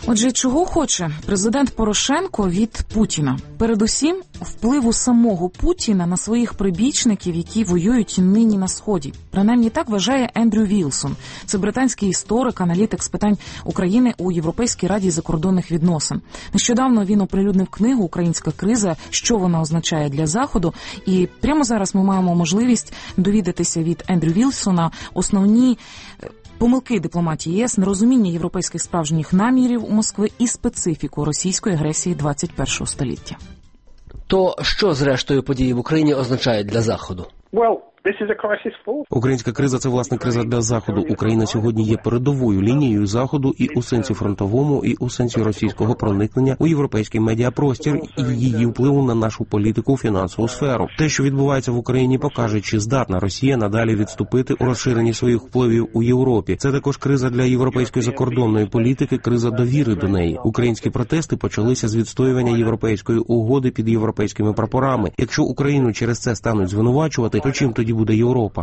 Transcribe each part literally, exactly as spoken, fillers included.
Отже, чого хоче президент Порошенко від Путіна? Передусім, впливу самого Путіна на своїх прибічників, які воюють нині на Сході. Принаймні так вважає Ендрю Вілсон. Це британський історик, аналітик з питань України у Європейській раді закордонних відносин. Нещодавно він оприлюднив книгу «Українська криза. Що вона означає для Заходу?» І прямо зараз ми маємо можливість довідатися від Ендрю Вілсона основні помилки дипломатії ЄС, нерозуміння європейських справжніх намірів у Москви і специфіку російської агресії двадцять першого століття. То що, зрештою, події в Україні означають для Заходу? Українська криза – це, власне, криза для Заходу. Україна сьогодні є передовою лінією Заходу і у сенсі фронтовому, і у сенсі російського проникнення у європейський медіапростір і її впливу на нашу політику, фінансову сферу. Те, що відбувається в Україні, покаже, чи здатна Росія надалі відступити у розширенні своїх впливів у Європі. Це також криза для європейської закордонної політики, криза довіри до неї. Українські протести почалися з відстоювання європейської угоди під європейськими прапорами. Якщо Україну через це стануть звинувачувати, то чим тоді буде Європа?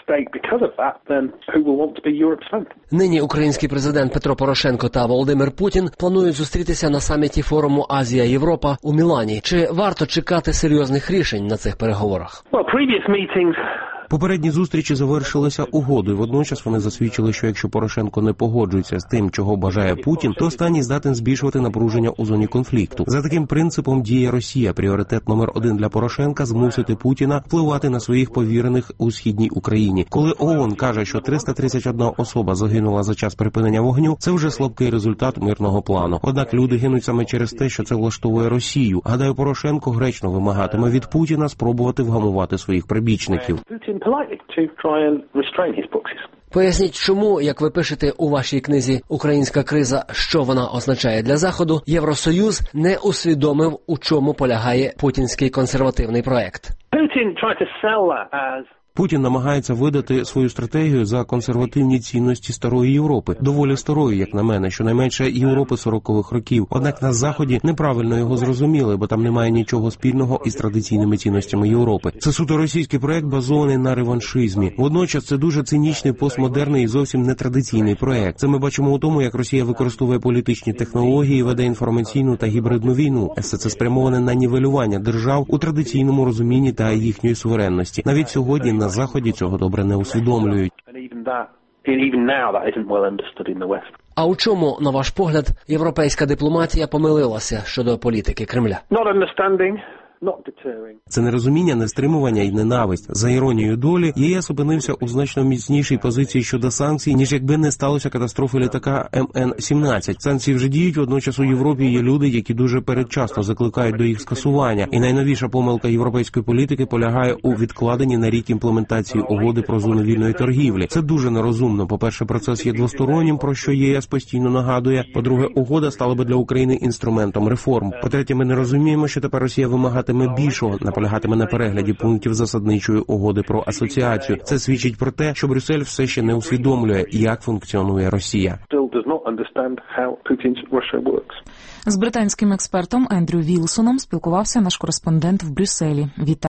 Нині український президент Петро Порошенко та Володимир Путін планують зустрітися на саміті форуму Азія-Європа у Мілані. Чи варто чекати серйозних рішень на цих переговорах? Попередні зустрічі завершилися угодою. Водночас вони засвідчили, що якщо Порошенко не погоджується з тим, чого бажає Путін, то останній здатен збільшувати напруження у зоні конфлікту. За таким принципом діє Росія. Пріоритет номер один для Порошенка – змусити Путіна впливати на своїх повірених у східній Україні. Коли ООН каже, що триста тридцять одна особа загинула за час припинення вогню, це вже слабкий результат мирного плану. Однак люди гинуть саме через те, що це влаштовує Росію. Гадаю, Порошенко гречно вимагатиме від Путіна спробувати вгамувати своїх прибічників. Поясніть, чому, як ви пишете у вашій книзі «Українська криза. Що вона означає для Заходу», Євросоюз не усвідомив, у чому полягає путінський консервативний проект. Путін намагається видати свою стратегію за консервативні цінності старої Європи. Доволі старої, як на мене, щонайменше Європи сорокових років. Однак на Заході неправильно його зрозуміли, бо там немає нічого спільного із традиційними цінностями Європи. Це суто російський проект, базований на реваншизмі. Водночас це дуже цинічний, постмодерний і зовсім нетрадиційний проект. Це ми бачимо у тому, як Росія використовує політичні технології, веде інформаційну та гібридну війну. Все це спрямоване на нівелювання держав у традиційному розумінні та їхньої суверенності. Навіть сьогодні на Заході цього добре не усвідомлюють. А у чому, на ваш погляд, європейська дипломатія помилилася щодо політики Кремля? Це нерозуміння, нестримування і ненависть. За іронією долі, ЄС опинився у значно міцнішій позиції щодо санкцій, ніж якби не сталося катастрофи літака Ем Ен сімнадцять. Санкції вже діють, водночас у Європі є люди, які дуже передчасно закликають до їх скасування. І найновіша помилка європейської політики полягає у відкладенні на рік імплементації угоди про зону вільної торгівлі. Це дуже нерозумно. По-перше, процес є двостороннім, про що ЄС постійно нагадує. По-друге, угода стала би для України інструментом реформ. По-третє, ми не розуміємо, що тепер Росія вимагає більшого, наполягатиме на перегляді пунктів засадничої угоди про асоціацію. Це свідчить про те, що Брюссель все ще не усвідомлює, як функціонує Росія. З британським експертом Ендрю Вілсоном спілкувався наш кореспондент в Брюсселі. Вітаю.